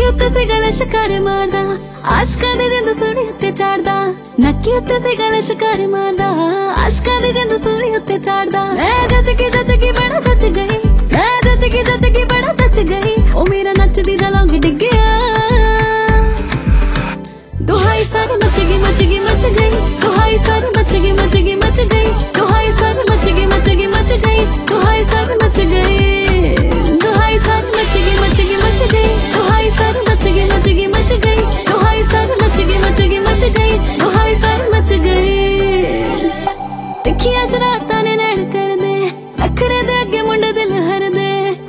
नक्की उत्ते से गले शिकार मारदा, आशकां दी जिंद सोहनी उत्ते चाड़दा। नक्की उत्ते से गले शिकार मारदा, आशकां दी जिंद सोहनी उत्ते चाड़दा। मैं जच की बड़ा जच गई, मैं जच की बड़ा जच गई। ओ मेरा नचदी दा लौंग डिग्गिया, दुहाई सारी मच गई मच गई मच गई। दुहाई सारी मच गई मच गई मच गई। दुहाई सारी मच गई मच गई मच गई। दुहाई सारी मच गई, दुहाई सारी मच गई मच गई मच गई। दुहाई सारी मच गई मच गई मच गई। दुहाई सारी मच गई मच गई मच गई। दुहाई सारी मच गई। तिखियां शरारतां ने नैन कर दे, नखरे दे अगे मुंडे दिल हर दे।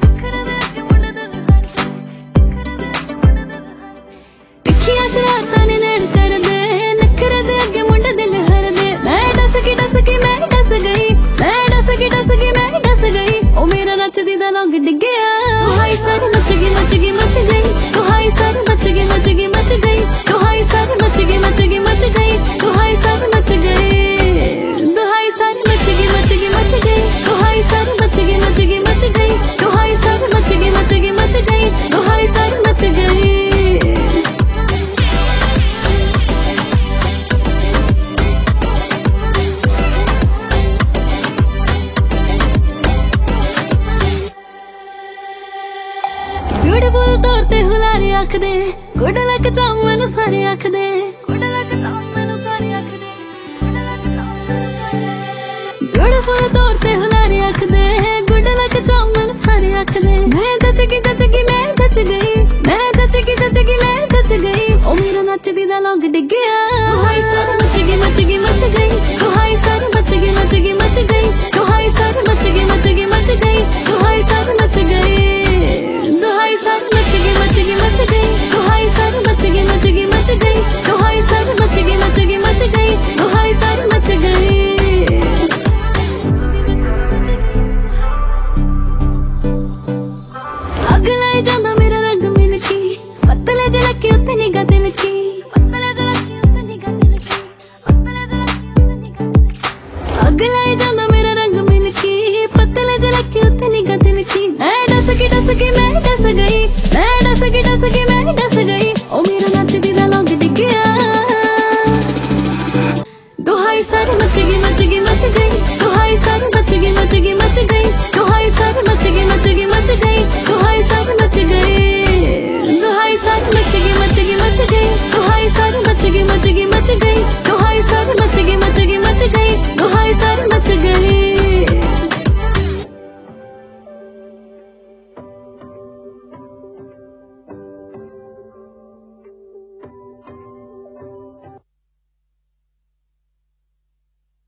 तिखियां शरारतां ने नैन कर दे, नखरे दे अगे मुंडे दिल हर दे। मैं डस की मैं डस गई, मैं डस की मैं डस गई। ओ मेरा नचदी दा लौंग डिग्गिया, दुहाई सारी मच गई मच गई मच गई। दुहाई सारी मच गई मच गई मच गई। दुहाई सारी मच गई मच गई मच गई। दुहाई सारी मच गई, दुहाई सारी मच गई मच गई मच गई। दुहाई सारी मच गई मच गई मच गई। दुहाई सारी मच गई मच गई मच गई। दुहाई सारी मच गई। ब्यूटीफुल तौर ते हुलारे आख दे, गुड लक चाहूं मैनू सारे आख दे। ब्यूटीफुल तौर ते हुलारे आख दे, गुड लक चाहूं मैनू सारे आख दे। मैं जच की मैं जच गई, मैं जच की मैं जच गई। ओ मेरा नचदी दा लौंग डिग्गिया, दुहाई सारी मच गई मच गई मच गई। दुहाई सारी मच गई मच गई मच गई। दुहाई सारी मच गई मच गई मच गई। दुहाई सारी मच गई, दुहाई सारी मच गई मच गई मच गई। दुहाई सारी मच गई मच गई मच गई। दुहाई सारी मच गई मच गई मच गई। दुहाई सारी मच गई। अग लाई जांदा मेरा रंग मिलकी, पतले झलके उत्ते निगाह तिलकी। अग लाई जांदा मेरा रंग मिलकी, पतले झलके उत्ते निगाह तिलकी। मैं डस की मैं डस गई,